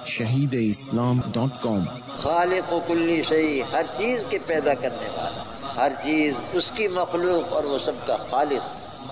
www.shahideislam.com خالق و کلی شیء، ہر چیز کے پیدا کرنے والا، ہر چیز اس کی مخلوق اور وہ سب کا خالق۔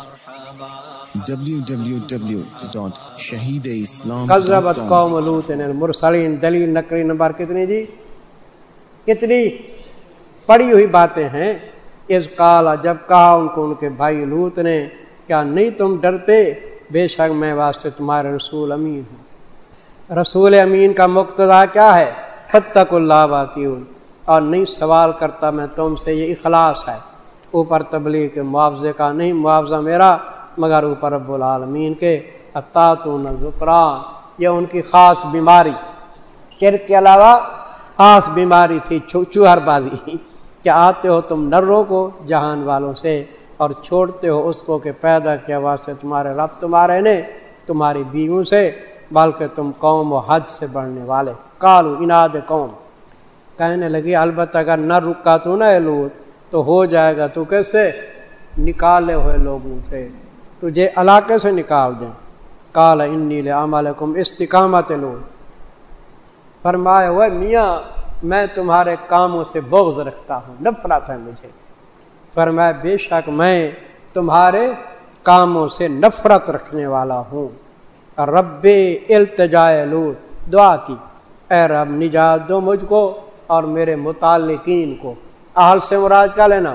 www.shahideislam.com کذبت قوم لوط المرسلین، دلیل نقلی نمبر کتنی جی؟ کتنی پڑھی ہوئی باتیں ہیں۔ اذ قال، جب کہا ان کو ان کے بھائی لوط نے، کیا نہیں تم ڈرتے، بے شک میں واسطے تمہارے رسول امین ہوں۔ رسول امین کا مقتضا کیا ہے؟ فاتقوا اللہ واطیعون، اور نہیں سوال کرتا میں تم سے، یہ اخلاص ہے، اوپر تبلیغ کے معاوضے کا نہیں، معاوضہ میرا مگر اوپر رب العالمین کے۔ اطاعتون ذکران، یہ ان کی خاص بیماری، شرک کے علاوہ خاص بیماری تھی چوہر بازی، کہ آتے ہو تم نروں کو جہان والوں سے اور چھوڑتے ہو اس کو کہ پیدا کیا واسطے تمہارے رب تمہارے نے تمہاری بیویوں سے، بلکہ تم قوم و حد سے بڑھنے والے۔ قالوا، اناد قوم کہنے لگی، البتہ اگر نہ رکا تو نہ لوط تو ہو جائے گا تو کیسے؟ نکالے ہوئے لوگوں سے، تجھے علاقے سے نکال دیں۔ قال انی لعملکم استقامت لوط، فرمایا ہوئے میاں میں تمہارے کاموں سے بغض رکھتا ہوں، نفرت ہے مجھے۔ فرمایا بے شک میں تمہارے کاموں سے نفرت رکھنے والا ہوں۔ رب التجائے لوط، دعا کی، اے رب نجات دو مجھ کو اور میرے متعلقین کو۔ اہل سے مراد کا لینا،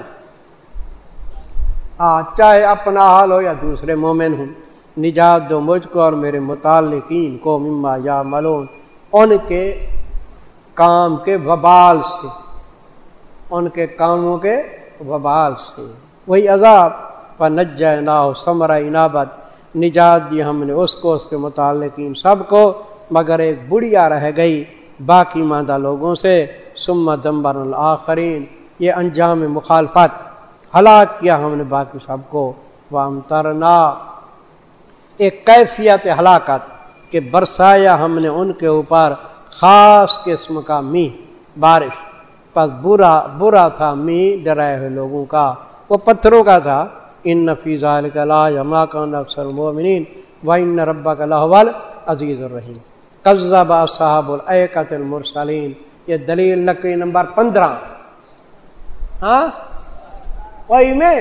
چاہے اپنا اہل ہو یا دوسرے مومن ہوں، نجات دو مجھ کو اور میرے متعلقین کو، مما یعملون، ان کے کام کے وبال سے، ان کے کاموں کے وبال سے، وہی عذاب۔ فنجیناہ ثمرہ انابت، نجات دی ہم نے اس کو، اس کے متعلقین سب کو، مگر ایک بڑھیا رہ گئی باقی ماندہ لوگوں سے۔ ثم دمرنا الآخرین، یہ انجام مخالفت، ہلاک کیا ہم نے باقی سب کو۔ وامطرنا، ایک کیفیت ہلاکت کہ برسایا ہم نے ان کے اوپر خاص قسم کا میہ، بارش، پس برا تھا میہ ڈرائے ہوئے لوگوں کا، وہ پتھروں کا تھا۔ ان فی ذلک لآیۃ ما کان اکثر المؤمنین وان ربک لہو العزیز الرحیم۔ کذب اصحاب الایکۃ المرسلین، یہ دلیل نقلی نمبر 15۔ ہاں وہی میں،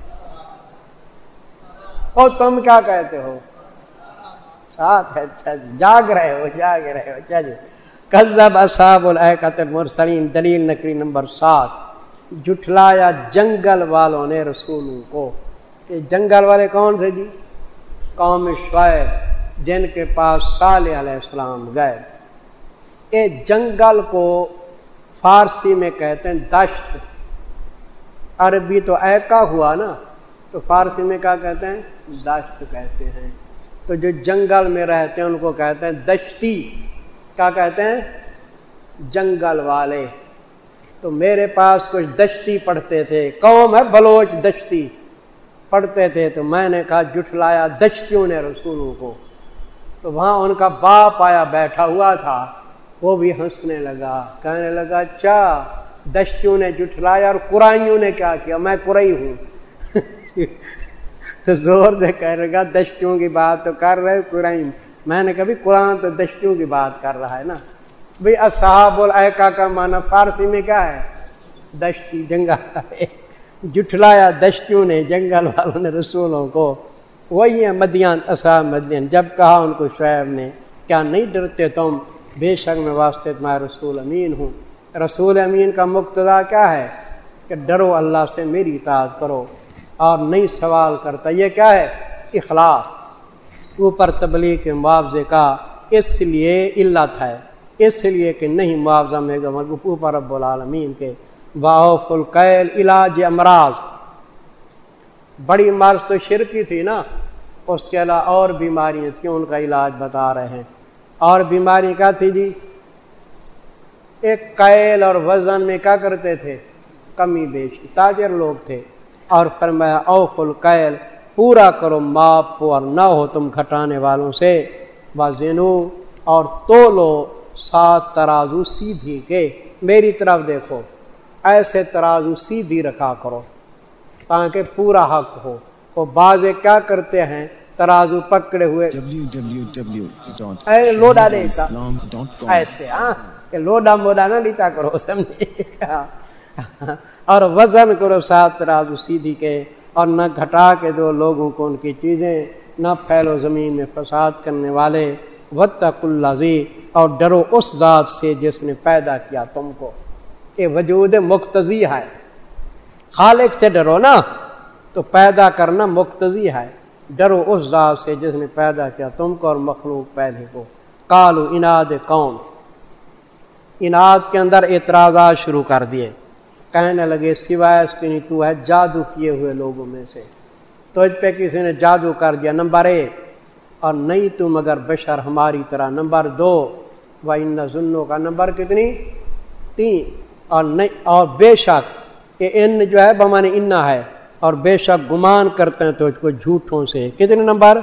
اور تم کیا کہتے ہو؟ ساتھ ہے، اچھا جی، جاگ رہے ہو، اچھا جی۔ کذب اصحاب الایکۃ المرسلین، دلیل نقلی نمبر 7، جھٹلایا جنگل والوں نے رسولوں کو۔ یہ جنگل والے کون تھے جی؟ قوم شعیب، جن کے پاس صالح علیہ السلام گئے۔ یہ جنگل کو فارسی میں کہتے ہیں دشت، عربی تو ایکا ہوا نا، تو فارسی میں کیا کہتے ہیں؟ دشت کہتے ہیں۔ تو جو جنگل میں رہتے ہیں ان کو کہتے ہیں دشتی۔ کیا کہتے ہیں؟ جنگل والے۔ تو میرے پاس کچھ دشتی پڑھتے تھے، قوم ہے بلوچ دشتی پڑھتے تھے، تو میں نے کہا جھٹلایا دشتیوں نے رسولوں کو۔ تو وہاں ان کا باپ آیا بیٹھا ہوا تھا، وہ بھی ہنسنے لگا، کہنے لگا اچھا دشتیوں نے جھٹلایا اور قرائیوں نے کیا کیا؟ میں قرئی ہوں۔ تو زور سے کہنے لگا دشتیوں کی بات تو کر رہے قرائن۔ میں نے کہا بھی قرآن تو دشتیوں کی بات کر رہا ہے نا بھئی۔ اصحاب الایکہ کا معنی فارسی میں کیا ہے؟ دشتی، جنگل والے۔ جھٹلایا دشتیوں نے، جنگل والوں نے رسولوں کو۔ وہی ہے مدین، اصحاب مدین۔ جب کہا ان کو شعیب نے، کیا نہیں ڈرتے تم، بے شک میں واسطے تمہارا رسول امین ہوں۔ رسول امین کا مقتضا کیا ہے؟ کہ ڈرو اللہ سے، میری اطاعت کرو اور نہیں سوال کرتا۔ یہ کیا ہے؟ اخلاص، اوپر تبلیغ کے معاوضے کا اس لیے علت ہے، اس لیے کہ نہیں معاوضہ میں گا اوپر رب العالمین کے۔ واوف الکیل علاج امراض، بڑی مرض تو شرکی تھی نا، اس کے علاوہ اور بیماریاں تھیں، ان کا علاج بتا رہے ہیں۔ اور بیماری کیا تھی جی؟ ایک کیل اور وزن میں کیا کرتے تھے؟ کمی بیشی، تاجر لوگ تھے۔ اور فرمایا اوف الکیل، پورا کرو ماپ اور نہ ہو تم گھٹانے والوں سے۔ وزنو، اور تولو، 7 ترازو سیدھی کے، میری طرف دیکھو، ایسے ترازو سیدھی رکھا کرو تاکہ پورا حق ہو۔ وہ بعض کیا کرتے ہیں ترازو پکڑے ہوئے لوڈا لیتا ایسے کہ لوڈا موڈا نہ لیتا کرو سمجھے اور وزن کرو ساتھ ترازو سیدھی کے اور نہ گھٹا کے دو لوگوں کو ان کی چیزیں نہ پھیلو زمین میں فساد کرنے والے واتقوا الذی اور ڈرو اس ذات سے جس نے پیدا کیا تم کو یہ وجود مقتضی ہے خالق سے ڈرو نا تو پیدا کرنا مقتضی ہے ڈرو اس ذات سے جس نے پیدا کیا تم کو اور مخلوق پہلے کو قالوا اناد قوم اناد کے اندر اعتراضات شروع کر دیے کہنے لگے سوائے اس کے نہیں تو ہے جادو کیے ہوئے لوگوں میں سے تو اس پہ کسی نے جادو کر دیا نمبر 1 اور نہیں تو مگر بشر ہماری طرح نمبر 2 وَإِنَّ ظُنُّ کا نمبر کتنی 3 اور نہیں اور بے شک کہ ان جو ہے بمانے انہ ہے اور بے شک گمان کرتے ہیں تو اس کو جھوٹوں سے کتنے نمبر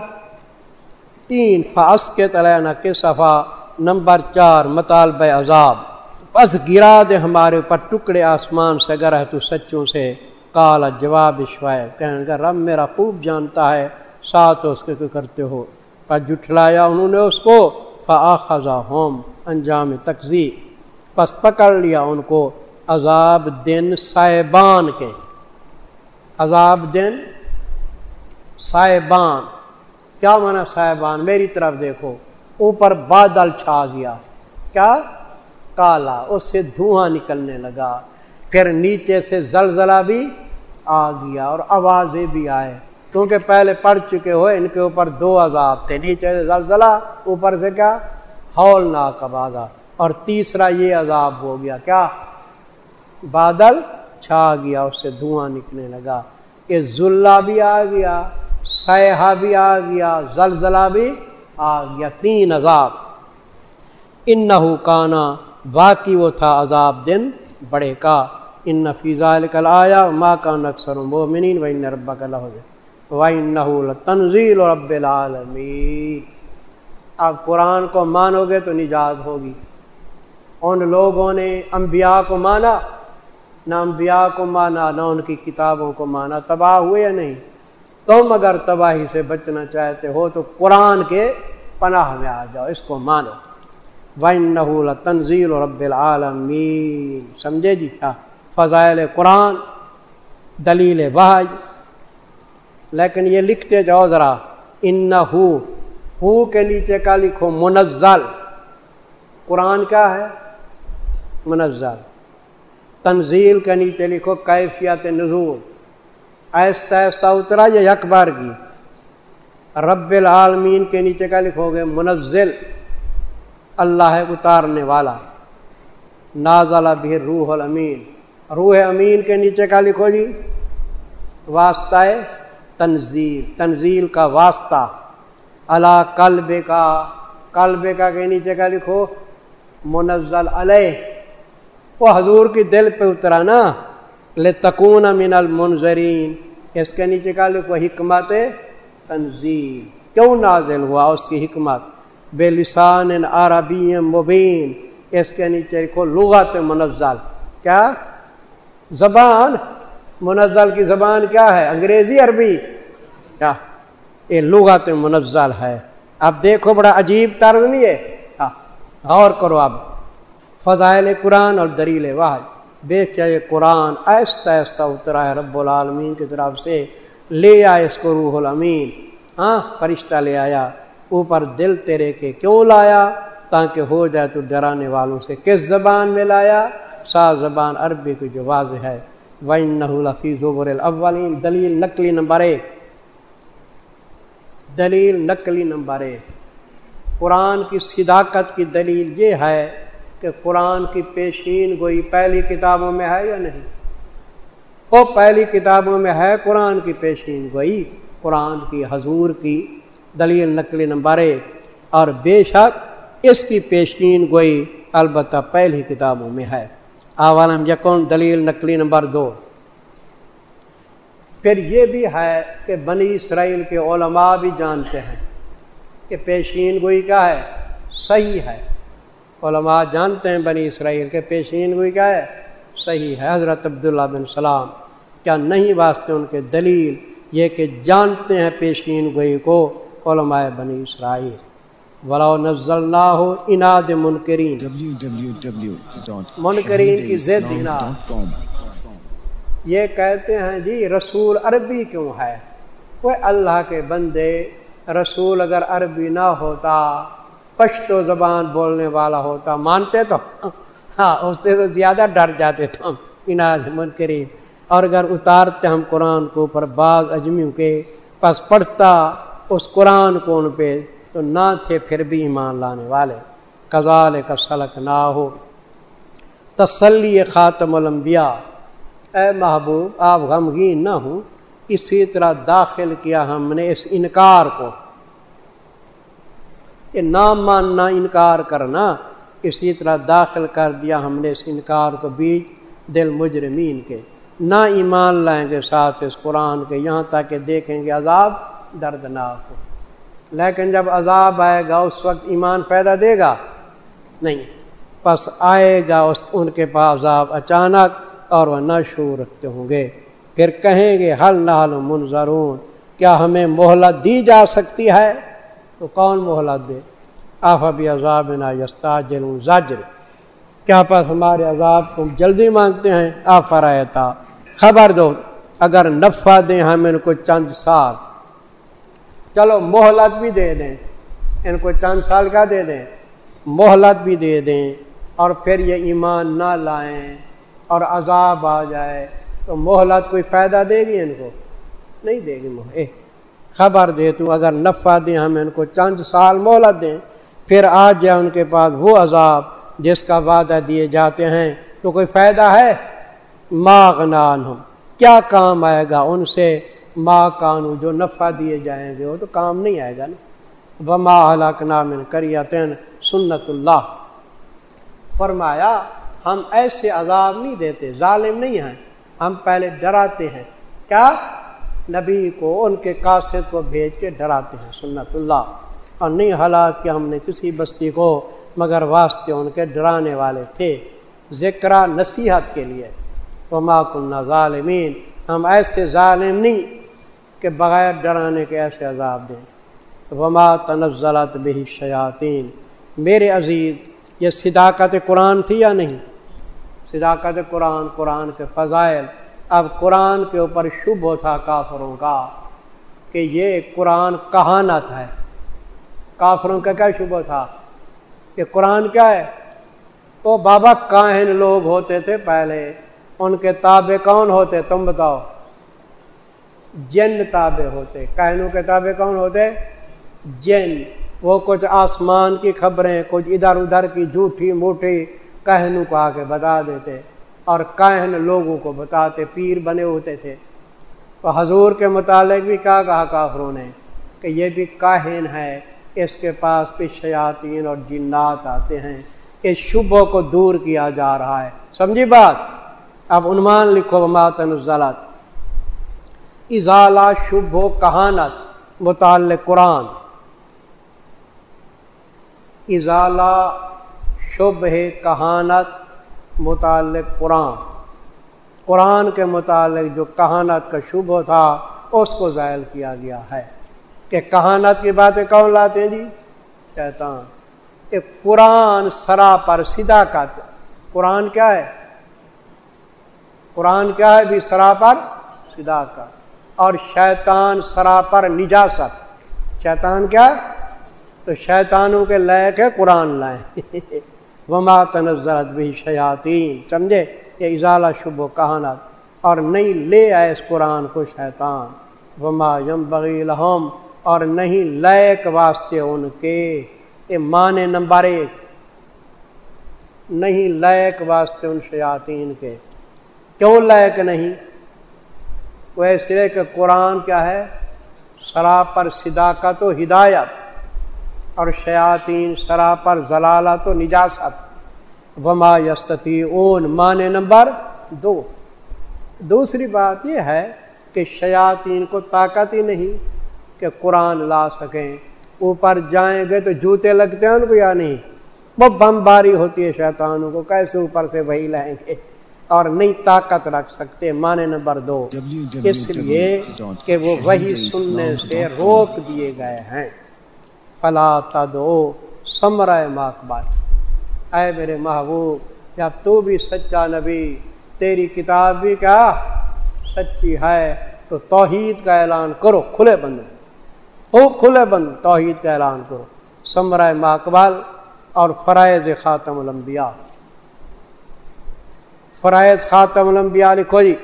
3 فَأَسْقِطْ عَلَيْنَا كِسَفًا نمبر 4 مطالبہ عذاب بس گرا دے ہمارے اوپر ٹکڑے آسمان سے اگر ہے تو سچوں سے قال جواب شعیب کہنے لگا رب میرا خوب جانتا ہے ساتھ اس کے کرتے ہو پر جھٹلایا انہوں نے اس کو فَأَخَذَهُمْ انجام تکذیب پس پکڑ لیا ان کو عذاب دن سائبان کے عذاب دن سائبان کیا معنی سائبان میری طرف دیکھو اوپر بادل چھا گیا کیا کالا اس سے دھواں نکلنے لگا پھر نیچے سے زلزلہ بھی آ گیا اور آوازیں بھی آئے کیونکہ پہلے پڑھ چکے ہو ان کے اوپر 2 عذاب تھے نیچے سے زلزلہ اوپر سے کیا ہولناک آواز اور تیسرا یہ عذاب ہو گیا کیا بادل چھا گیا اس سے دھواں نکلنے لگا یہ ذلہ بھی آ گیا سیحہ بھی آ گیا زلزلہ بھی آ گیا 3 عذاب انہو کانا باقی وہ تھا عذاب دن بڑے کا ان فی ذالک الآیہ ما کان اکثر مومنین وان ربک لہو وانہ لتنزیل رب العالمین اب قرآن کو مانو گے تو نجات ہوگی ان لوگوں نے انبیاء کو مانا نہ انبیاء کو مانا نہ ان کی کتابوں کو مانا تباہ ہوئے یا نہیں تم اگر تباہی سے بچنا چاہتے ہو تو قرآن کے پناہ میں آ جاؤ اس کو مانو وَإِنَّهُ لَتَنزِيلُ رَبِّ الْعَالَمِينَ سمجھے جی کیا فضائل قرآن دلیل وحی لیکن یہ لکھتے جاؤ ذرا انہو ہو کے نیچے کا لکھو منزل قرآن کیا ہے منزل تنزیل کے نیچے لکھو کیفیت نزول آہستہ آہستہ اترا یا یک بار کی رب العالمین کے نیچے کا لکھو گے منزل اللہ ہے اتارنے والا نازل بہ روح الامین روح امین کے نیچے کا لکھو جی واسطہ تنزیل تنزیل کا واسطہ علی قلب کا کے نیچے کا لکھو منزل علیہ وہ حضور کی دل پہ اترا نا لتکون من المنذرین اس کے نیچے کا لکھو حکمت تنزیل کیوں نازل ہوا اس کی حکمت بے لسان عربی مبین اس کے نیچے لکھو لغت منزل کیا زبان منزل کی زبان کیا ہے انگریزی عربی کیا یہ لغت منزل ہے اب دیکھو بڑا عجیب طرز نہیں ہے غور کرو اب فضائل قرآن اور دلیل وحی بے شک یہ قرآن آہستہ آہستہ اترا ہے رب العالمین کی طرف سے لے آئے اس کو روح الامین فرشتہ لے آیا اوپر دل تیرے کے کیوں لایا تاکہ ہو جائے تو ڈرانے والوں سے کس زبان میں لایا ساز زبان عربی کی جو واضح ہے وَإِنَّهُ لَفِي زُبُرِ الْأَوَّلِينَ دلیل نقلی نمبر 1 دلیل نقلی نمبر 1 قرآن کی صداقت کی دلیل یہ ہے کہ قرآن کی پیشین گوئی پہلی کتابوں میں ہے یا نہیں وہ پہلی کتابوں میں ہے قرآن کی پیشین گوئی قرآن کی حضور کی دلیل نقلی نمبر 1 اور بے شک اس کی پیشین گوئی البتہ پہلی کتابوں میں ہے اولم یکن دلیل نقلی نمبر 2 پھر یہ بھی ہے کہ بنی اسرائیل کے علماء بھی جانتے ہیں کہ پیشین گوئی کیا ہے صحیح ہے علماء جانتے ہیں بنی اسرائیل کے پیشین گوئی کیا ہے صحیح ہے حضرت عبداللہ بن سلام کیا نہیں واسطے ان کے دلیل یہ کہ جانتے ہیں پیشین گوئی کو علماء بنی اسرائیل وَلَوْ نَزَّلْنَاهُ اناد منکرین منکرین کی ضد اناد یہ کہتے ہیں جی رسول عربی کیوں ہے؟ وہ اللہ کے بندے رسول اگر عربی نہ ہوتا پشتو زبان بولنے والا ہوتا مانتے تو ہاں اس سے تو زیادہ ڈر جاتے تھے ہم اناد منکرین اور اگر اتارتے ہم قرآن کو اوپر بعض اجمیوں کے پس پڑھتا اس قرآن کو ان پہ تو نہ تھے پھر بھی ایمان لانے والے کذالک سلکناہو تسلی خاتم الانبیاء اے محبوب آپ غمگین نہ ہوں اسی طرح داخل کیا ہم نے اس انکار کو یہ نہ ماننا انکار کرنا اسی طرح داخل کر دیا ہم نے اس انکار کو بیچ دل مجرمین کے نہ ایمان لائیں گے ساتھ اس قرآن کے یہاں تک کہ دیکھیں گے عذاب دردناک ہو لیکن جب عذاب آئے گا اس وقت ایمان فائدہ دے گا نہیں پس آئے گا ان کے پاس عذاب اچانک اور وہ نہ شعور رکھتے ہوں گے پھر کہیں گے حل نحل منظرون کیا ہمیں مہلت دی جا سکتی ہے تو کون مہلت دے افبعذابنا یستعجلون زجر کیا پس ہمارے عذاب کو جلدی مانگتے ہیں افرایتا خبر دو اگر نفع دیں ہم ان کو چند سال چلو مہلت بھی دے دیں ان کو چند سال کا دے دیں مہلت بھی دے دیں اور پھر یہ ایمان نہ لائیں اور عذاب آ جائے تو مہلت کوئی فائدہ دے گی ان کو نہیں دے گی خبر دے تو اگر نفع دیں ہم ان کو چند سال مہلت دیں پھر آ جائے ان کے پاس وہ عذاب جس کا وعدہ دیے جاتے ہیں تو کوئی فائدہ ہے ما غنی عنہم کیا کام آئے گا ان سے ما کانو جو نفع دیے جائیں گے وہ تو کام نہیں آئے گا نا وما اہلکنا من قریۃ سنت اللہ فرمایا ہم ایسے عذاب نہیں دیتے ظالم نہیں ہیں ہم پہلے ڈراتے ہیں کیا نبی کو ان کے قاصد کو بھیج کے ڈراتے ہیں سنت اللہ اور نہیں ہلاک کہ ہم نے کسی بستی کو مگر واسطے ان کے ڈرانے والے تھے ذکرہ نصیحت کے لیے وما کنا ظالمین ہم ایسے ظالم نہیں کہ بغیر ڈرانے کے ایسے عذاب دیں وما تنزلت بہ الشیاطین میرے عزیز یہ صداقت قرآن تھی یا نہیں صداقت قرآن کے فضائل اب قرآن کے اوپر شبہ تھا کافروں کا کہ یہ قرآن کہانت ہے کافروں کا کیا شبہ تھا کہ قرآن کیا ہے وہ بابا کاہن لوگ ہوتے تھے پہلے ان کے تابع کون ہوتے تم بتاؤ جن تابع ہوتے کاہنوں کے تابع کون ہوتے جن وہ کچھ آسمان کی خبریں کچھ ادھر ادھر کی جھوٹی موٹی کاہنوں کو آ کے بتا دیتے اور کاہن لوگوں کو بتاتے پیر بنے ہوتے تھے تو حضور کے متعلق بھی کیا کہا کافروں نے کہ یہ بھی کاہن ہے اس کے پاس بھی شیاطین اور جنات آتے ہیں اس شبہ کو دور کیا جا رہا ہے سمجھی بات اب عنوان لکھو وما تنزلت ازالہ شبہ کہانت متعلق قرآن ازالہ شبہ کہانت متعلق قرآن کے متعلق جو کہانت کا شبہ تھا اس کو زائل کیا گیا ہے کہ کہانت کی باتیں کون لاتے ہیں جی شیطان کہ قرآن سراپر صداقت قرآن کیا ہے بھی سراپر صداقت اور شیطان سراپر نجاست شیطان کیا تو شیطانوں کے لائق ہے قرآن لائیں وما تنزلت بہ الشیاطین سمجھے یہ ازالہ شبہ کہانت اور نہیں لے آئے اس قرآن کو شیطان وما ینبغی لہم اور نہیں لائق واسطے ان کے یہ معنی نمبر 1 نہیں لائق واسطے ان شیاطین کے کیوں لائق نہیں وہ اس لیے کہ قرآن کیا ہے سراپر صداقت و ہدایت اور شیاطین سراپر ضلالت و نجاست وما یستطیعون معنی نمبر 2 دوسری بات یہ ہے کہ شیاطین کو طاقت ہی نہیں کہ قرآن لا سکیں اوپر جائیں گے تو جوتے لگتے ہیں ان کو یا نہیں وہ بمباری ہوتی ہے شیطانوں کو کیسے اوپر سے وہی لائیں گے اور نہیں طاقت رکھ سکتے. معنی نمبر 2 اس لیے کہ وہ وہی سننے سے روک دیے گئے ہیں. فلا تدعو ثمرہ ماقبل، اے میرے محبوب جب تو بھی سچا نبی، تیری کتاب بھی کیا سچی ہے، تو توحید کا اعلان کرو کھلے بند، کھلے بند توحید کا اعلان کرو. ثمرہ ماقبل اور فرائض خاتم الانبیاء. فرائض خاتم الانبیاء لکھو جی.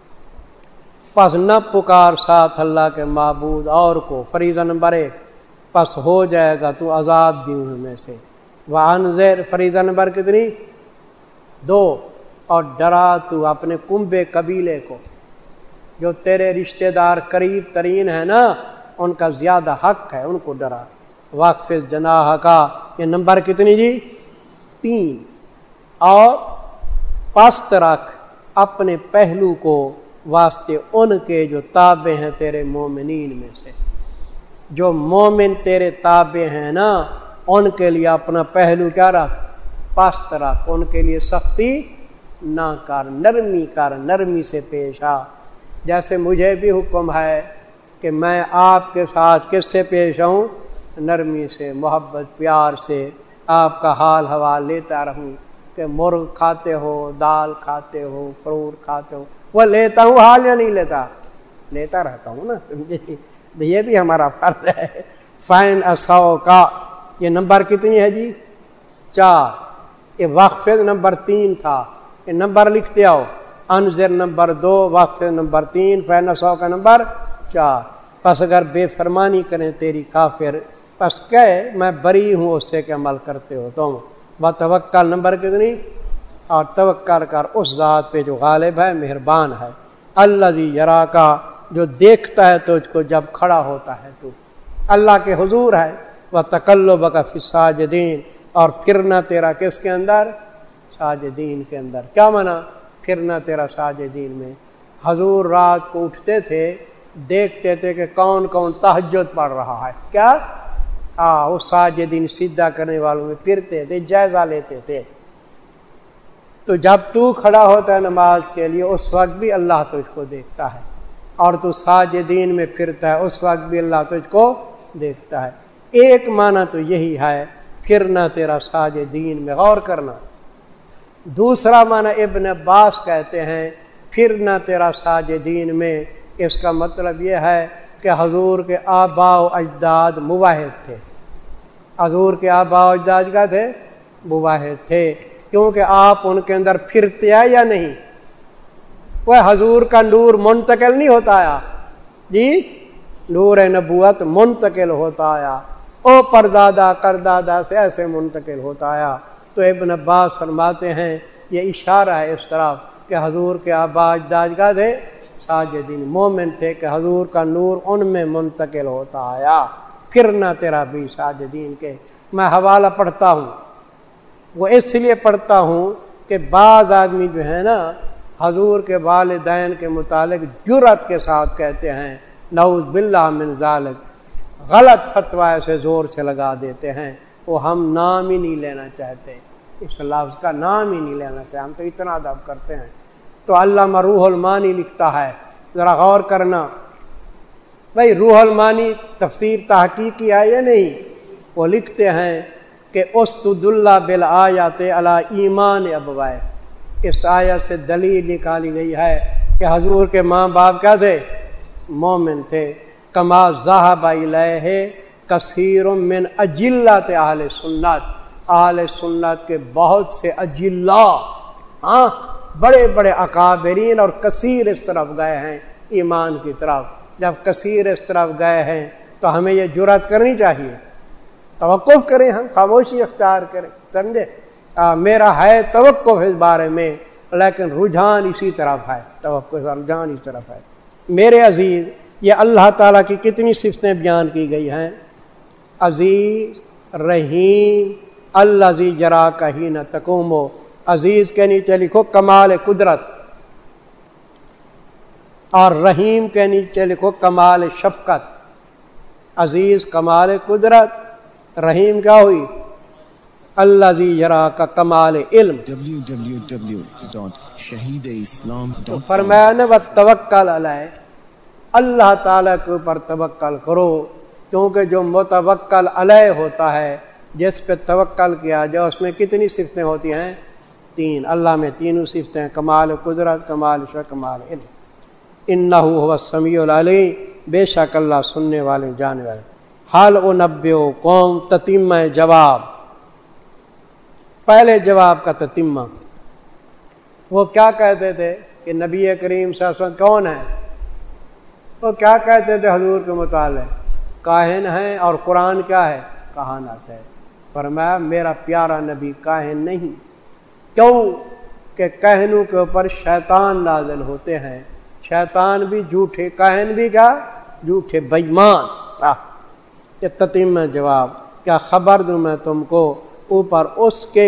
پس نہ پکار ساتھ اللہ کے معبود اور کو، فریضہ نمبر 1. پس ہو جائے گا تو عذاب دی میں سے. وانذر فریضہ نمبر کتنی 2. اور ڈرا تو اپنے کنبے قبیلے کو، جو تیرے رشتہ دار قریب ترین ہے نا، ان کا زیادہ حق ہے، ان کو ڈرا. واقفز جناح کا، یہ نمبر کتنی جی 3. اور پست رکھ اپنے پہلو کو واسطے ان کے جو تابع ہیں تیرے مومنین میں سے. جو مومن تیرے تابع ہیں نا، ان کے لیے اپنا پہلو کیا رکھ، پست رکھ. ان کے لیے سختی نہ کر، نرمی کر، نرمی سے پیش آ. جیسے مجھے بھی حکم ہے کہ میں آپ کے ساتھ کس سے پیش آؤں، نرمی سے، محبت پیار سے آپ کا حال حوال لیتا رہوں کہ مرغ کھاتے ہو، دال کھاتے ہو، فروٹ کھاتے ہو. وہ لیتا ہوں حال یا نہیں لیتا، لیتا رہتا ہوں نا. یہ بھی ہمارا فرض ہے. فائن اسو کا، یہ نمبر کتنی ہے جی 4. یہ وقف نمبر 3 تھا، یہ نمبر لکھتے آؤ. انذر نمبر 2، وقف نمبر 3، فائن اسو کا نمبر 4. پس اگر بے فرمانی کریں تیری کافر، پس کہے میں بری ہوں اس سے کہ عمل کرتے ہو تم. بتوکل نمبر کتنی، اور توکل کر اس ذات پہ جو غالب ہے، مہربان ہے. الذی یراکا، جو دیکھتا ہے تجھ کو جب کھڑا ہوتا ہے تو. اللہ کے حضور ہے. وتقلبک فی الساجدین، اور پھرنا تیرا کس کے اندر، ساجدین کے اندر. کیا معنی پھرنا تیرا ساجدین میں؟ حضور رات کو اٹھتے تھے، دیکھتے تھے کہ کون کون تہجد پڑھ رہا ہے، کیا وہ ساجدین سیدھا کرنے والوں میں پھرتے تھے، جائزہ لیتے تھے. تو جب تو کھڑا ہوتا ہے نماز کے لیے، اس وقت بھی اللہ تجھ کو دیکھتا ہے، اور تو ساجدین میں پھرتا ہے، اس وقت بھی اللہ تجھ کو دیکھتا ہے. ایک معنی تو یہی ہے پھرنا تیرا ساجدین میں، غور کرنا. دوسرا معنی ابن عباس کہتے ہیں پھرنا تیرا ساجدین میں، اس کا مطلب یہ ہے کہ حضور کے آباء و اجداد موحد تھے. حضور کے آباء و اجداد کا تھے، موحد تھے، کیونکہ آپ ان کے اندر پھرتے ہیں یا نہیں. وہ حضور کا نور منتقل نہیں ہوتا آیا جی، نور نبوت منتقل ہوتا آیا، او پردادا کردادا سے ایسے منتقل ہوتا آیا. تو ابن عباس فرماتے ہیں یہ اشارہ ہے اس طرف کہ حضور کے آباء اجداد کا تھے ساجدین، مومن تھے کہ حضور کا نور ان میں منتقل ہوتا آیا. پھرنا تیرا بھی ساجدین کے. میں حوالہ پڑھتا ہوں، وہ اس لیے پڑھتا ہوں کہ بعض آدمی جو ہے نا حضور کے والدین کے متعلق جرأت کے ساتھ کہتے ہیں نعوذ باللہ من ذالک، غلط فتویٰ سے زور سے لگا دیتے ہیں. وہ ہم نام ہی نہیں لینا چاہتے، اس لفظ کا نام ہی نہیں لینا چاہتے، ہم تو اتنا ادب کرتے ہیں. تو علامہ روح المانی لکھتا ہے، ذرا غور کرنا بھائی، روح المانی تفسیر تحقیقی ہے یا نہیں. وہ لکھتے ہیں کہ اسدد اللہ بالآیات علی ایمان ابوائے، اس آیت سے دلیل نکالی گئی ہے کہ حضور کے ماں باپ کیا تھے، مومن تھے. کما ذہب الیہ کثیر من اجلات اہل سنت، اہل سنت کے بہت سے اجلا، بڑے بڑے اکابرین اور کثیر اس طرف گئے ہیں ایمان کی طرف. جب کثیر اس طرف گئے ہیں تو ہمیں یہ جرأت کرنی چاہیے، توقف کریں، ہم خاموشی اختیار کریں. سمجھے؟ میرا ہے توقف اس بارے میں، لیکن رجحان اسی طرف ہے، توقف رجحان اس طرف ہے. میرے عزیز، یہ اللہ تعالیٰ کی کتنی صفتیں بیان کی گئی ہیں، عزیز، رحیم، الذی یراک حین تقوم. عزیز کے نیچے لکھو کمال قدرت، اور رحیم کے نیچے لکھو کمال شفقت. عزیز کمال قدرت، رحیم کیا ہوئی، अल्लाज़ी यरा का कमाल इल्म। www.shahideislam.com। तो फरमाया न व तवक्कल अलैह, अल्लाह ताला के ऊपर तवक्कल करो, क्योंकि जो मुतवक्कल अलैह होता है, जिस पे तवक्कल किया जाए, उसमें कितनी सिफतें होती हैं? 3। अल्लाह में तीनों सिफतें, कमाल कुदरत, कमाल शा, कमाल इल्म। इन्नहु हुवा समीउल अलीम, बेशक अल्लाह सुनने वाले जानने वाले। हाल ओ नब्बे कौम, ततीमा जवाब, पहले जवाब का ततीमा। वो क्या कहते थे कि नबी करीम सल्लल्लाहु अलैहि वसल्लम कौन है? वो क्या कहते थे हजूर के मुतालिक? काहिन है, और कुरान क्या है? कहानत है। फरमाया मेरा प्यारा नबी काहिन नहीं। क्यों? कि काहिनों के ऊपर शैतान नाज़िल होते हैं, शैतान भी झूठे, काहिन भी क्या? झूठे बेईमान। ये ततीमा जवाब, क्या खबर दूं मैं तुमको ऊपर उसके,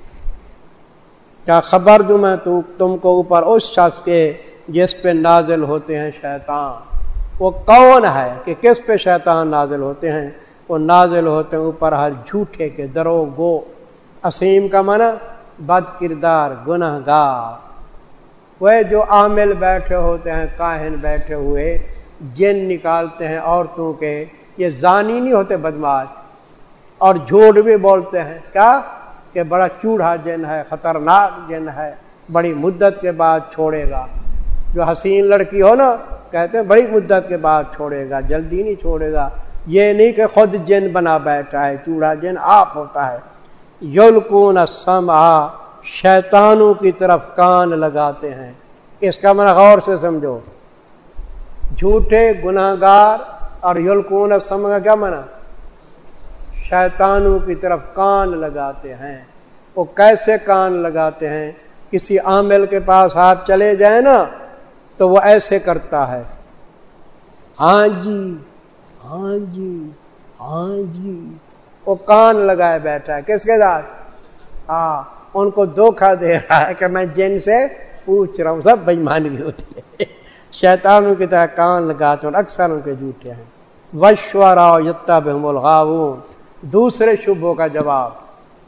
क्या खबर दूं मैं तुमको ऊपर उस शख्स के जिस पे नाजिल होते हैं शैतान। वो कौन है कि किस पे शैतान नाजिल होते हैं? वो नाजिल होते हैं ऊपर हर झूठे के, दरोगो। असीम का माना बद किरदार, गुनहगार। वह जो आमिल बैठे होते हैं, काहिन बैठे हुए, जिन निकालते हैं औरतों के, ये जानी नहीं होते, बदमाश, और झूठ भी बोलते हैं। क्या? कि बड़ा चूढ़ा जिन है, खतरनाक जिन है, बड़ी मुद्दत के बाद छोड़ेगा। जो हसीन लड़की हो ना, कहते हैं बड़ी मुद्दत के बाद छोड़ेगा, जल्दी नहीं छोड़ेगा। ये नहीं कि खुद जिन बना बैठा है, चूढ़ा जिन आप होता है। युल्कून समा, शैतानों की तरफ कान लगाते हैं। इसका मतलब गौर से समझो, झूठे गुनाहगार और युल्कून समा का क्या माना? शैतानों की तरफ कान लगाते हैं। वो कैसे कान लगाते हैं? किसी आमिल के पास आप चले जाए ना, तो वो ऐसे करता है, हाँ जी, हाँ जी, हाँ जी। वो कान लगाए बैठा है, किसके साथ? हाँ, उनको धोखा दे रहा है कि मैं जिन से पूछ रहा हूँ। सब बेईमानी होती है। शैतानों की तरह कान लगाते हैं, अक्सर उनके झूठे हैं। वश्वरा यत्तबिहुमुल गावून, दूसरे शुभों का जवाब।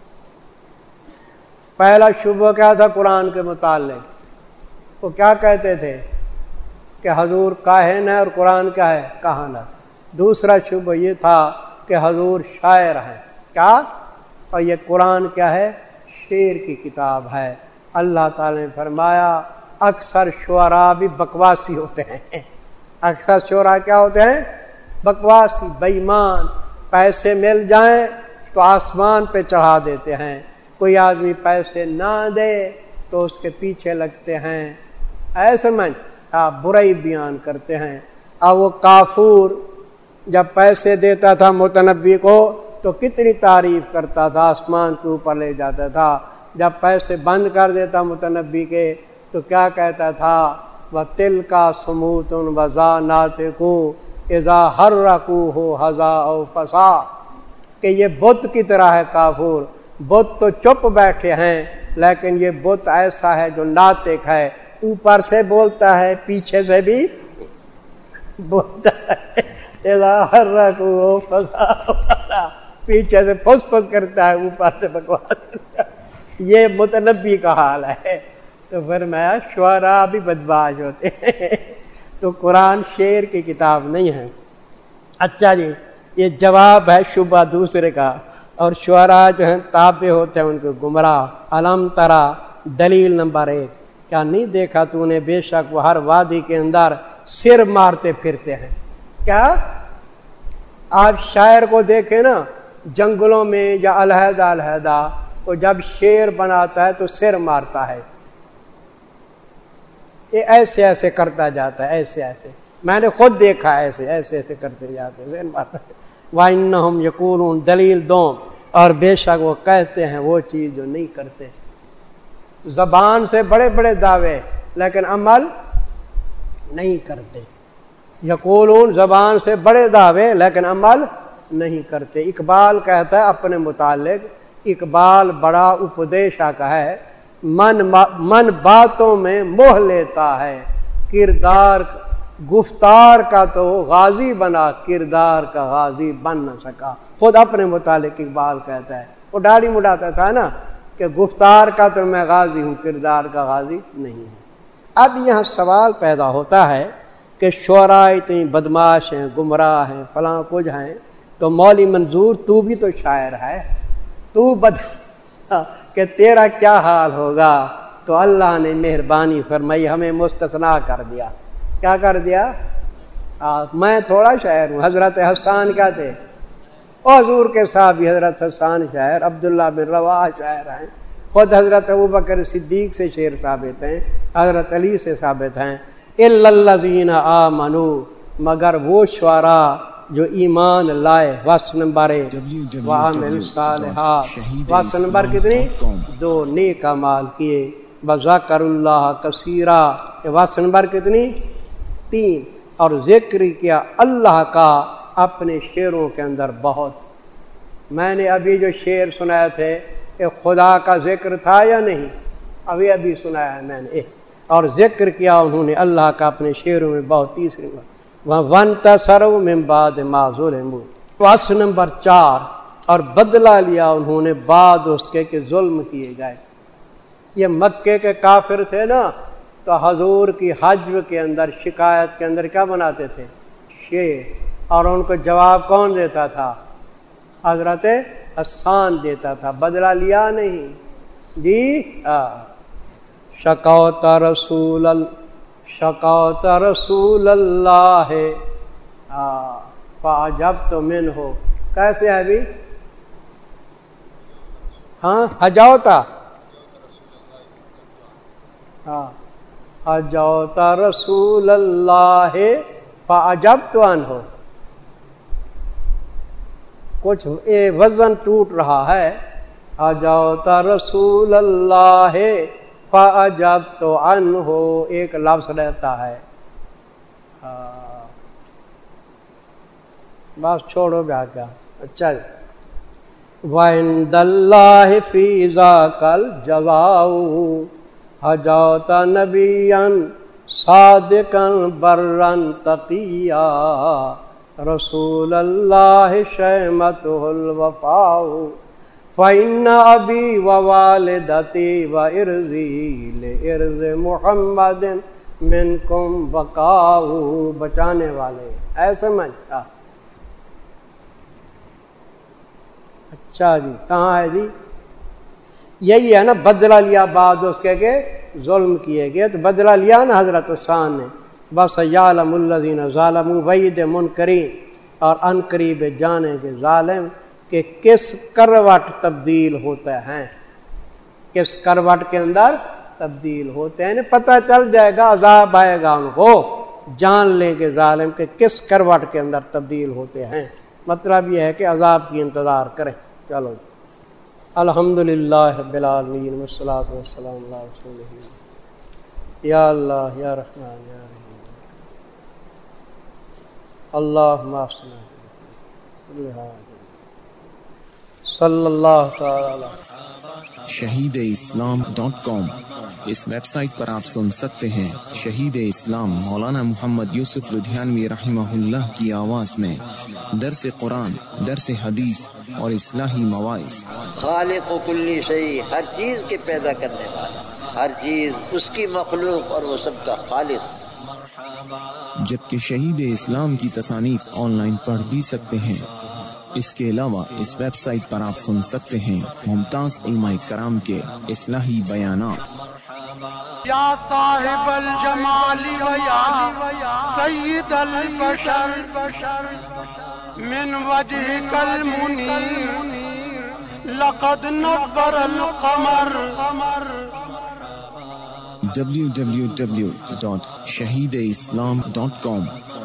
पहला शुभ क्या था? कुरान के मुतालिक वो क्या कहते थे कि हजूर काहिन है और कुरान क्या है? कहानत। दूसरा शुभ ये था कि हजूर शायर हैं। क्या? और ये कुरान क्या है? शेर की किताब है। अल्लाह ताला ने फरमाया अक्सर शुअरा भी बकवासी होते हैं। अक्सर शुअरा क्या होते हैं? बकवासी, बेईमान। पैसे मिल जाएं तो आसमान पे चढ़ा देते हैं। कोई आदमी पैसे ना दे तो उसके पीछे लगते हैं। ऐसे में आप बुराई बयान करते हैं। अब वो काफूर जब पैसे देता था मुतनब्बी को तो कितनी तारीफ करता था, आसमान के ऊपर ले जाता था। जब पैसे बंद कर देता मुतनब्बी के तो क्या कहता था? वह तिल का समूतुन वजा नाते को इज़ा हर रकू हो हजा और फसा, कि ये बुत की तरह है काफूर। बुत तो चुप बैठे हैं, लेकिन ये बुत ऐसा है जो नातिक है, ऊपर से बोलता है, पीछे से भी बोलता है। इज़ा हर रकू हो फसा फसा, पीछे से फुस फुस करता है, ऊपर से बकवास करता है। ये मुतनब्बी का हाल है। तो फिर मैं शुअरा भी बदमाश होते हैं। तो कुरान शेर की किताब नहीं है। अच्छा जी, ये जवाब है शुबा दूसरे का। और शुअरा जो हैं ताबे होते हैं उनको गुमराह। अलम तरा, दलील नंबर 1, क्या नहीं देखा तूने बेशक वो हर वादी के अंदर सिर मारते फिरते हैं। क्या आप शायर को देखे ना, जंगलों में या अलहदा अलहदा, वो जब शेर बनाता है तो सिर मारता है। ये ऐसे ऐसे करता जाता है, ऐसे ऐसे। मैंने खुद देखा है, ऐसे ऐसे ऐसे करते जाते हैं। वाइन्नहुम यकूलून, दलील दो, और बेशक वो कहते हैं वो चीज जो नहीं करते। जबान से बड़े बड़े दावे लेकिन अमल नहीं करते। यकूलून, जबान से बड़े दावे लेकिन अमल नहीं करते। इकबाल कहता है अपने मुतालिक, इकबाल बड़ा उपदेशा का है, मन बातों में मोह लेता है, किरदार گفتار کا تو غازی بنا، کردار کا غازی بن نہ سکا. خود اپنے متعلق اقبال کہتا ہے، وہ داڑھی مڈاتا تھا نا کہ گفتار کا تو میں غازی ہوں، کردار کا غازی نہیں ہوں. اب یہاں سوال پیدا ہوتا ہے کہ شعراء اتنی بدماش ہیں، گمراہ ہیں، فلاں کچھ ہیں، تو مولی منظور تو بھی تو شاعر ہے، تو کہ تیرا کیا حال ہوگا؟ تو اللہ نے مہربانی فرمائی، ہمیں مستثنا کر دیا. کیا کر دیا؟ میں تھوڑا شاعر ہوں. حضرت حسان کیا تھے؟ حضور کے صحابی حضرت حسان شاعر، عبداللہ بن رواحہ شاعر ہیں، خود حضرت ابوبکر صدیق سے شعر ثابت ہیں، حضرت علی سے ثابت ہیں. الا الذین آمنوا، مگر وہ شعراء جو ایمان لائے. وصف نمبر 1 وعملوا الصالحات. وصف نمبر کتنی؟ 2 نیک اعمال کیے. وذکر اللہ کثیرا. وصف نمبر کتنی؟ 3 اور ذکر کیا اللہ کا اپنے شعروں کے اندر بہت. میں نے ابھی جو شعر سنائے تھے کہ خدا کا ذکر تھا یا نہیں؟ ابھی سنایا ہے میں نے. اور ذکر کیا انہوں نے اللہ کا اپنے شعروں میں بہت. تیسری وَانْتَصَرُوا مِن بَعْدِ مَا ظُلِمُوا. وصف نمبر 4 اور بدلہ لیا انہوں نے بعد اس کے کہ ظلم کیے گئے. یہ مکے کے کافر تھے نا، تو حضور کی حجب کے اندر شکایت کے اندر کیا بناتے تھے؟ شعر. اور ان کو جواب کون دیتا تھا؟ حضرت حسان دیتا تھا. بدلہ لیا نہیں جی. شکوت رسول اللہ فعجبت منہ. کیسے ہے ابھی؟ ہاں حجوتا. حجوت رسول اللہ فعجبت عنہ. کچھ وزن ٹوٹ رہا ہے. حجوت رسول اللہ فعجبت عنہ ایک لفظ رہتا ہے. بس چھوڑو بیاکا. اچھا وَعِنْدَ اللَّهِ فِي ذَاكَ الْجَزَاءُ حجوت نبیًا صادقاً برًا تقیًّا رسول اللہ شیمتہ الوفاء فإن ابی ووالدتی وارضی لارض محمد منکم بقاء. بچانے والے اے سمجھ. اچھا جی کہاں ہے جی؟ یہی ہے نا بدلہ لیا بعد اس کے کہ ظلم کیے گئے. تو بدلہ لیا نا حضرت حسان نے. بس یعلم الذین ظالموا وعید منکرین. اور ان قریب جانے کے ظالم کہ کس کروٹ تبدیل ہوتے ہیں، کس کروٹ کے اندر تبدیل ہوتے ہیں. پتہ چل جائے گا، عذاب آئے گا ان کو، جان لیں گے ظالم کہ کس کروٹ کے اندر تبدیل ہوتے ہیں. مطلب یہ ہے کہ عذاب کی انتظار کریں. چلو جی. الحمدللہ رب العالمین والصلاۃ والسلام علی رسول اللہ. یا اللہ یا رحمان یا رحیم. اللہم صلی اللہ تعالی. shahideislam.com. اس ویب سائٹ پر آپ سن سکتے ہیں شہید اسلام مولانا محمد یوسف لدھیانوی رحمہ اللہ کی آواز میں درس قرآن، درس حدیث اور اصلاحی مواعظ. خالق و کلی شیء، ہر چیز کے پیدا کرنے والا، ہر چیز اس کی مخلوق اور وہ سب کا خالق. جبکہ شہید اسلام کی تصانیف آن لائن پڑھ بھی سکتے ہیں. اس کے علاوہ اس ویب سائٹ پر آپ سن سکتے ہیں ممتاز علماء کرام کے اصلاحی بیانات. یا صاحب الجمال و یا سید البشر من وجهك المنیر لقد نور القمر. www.shahideislam.com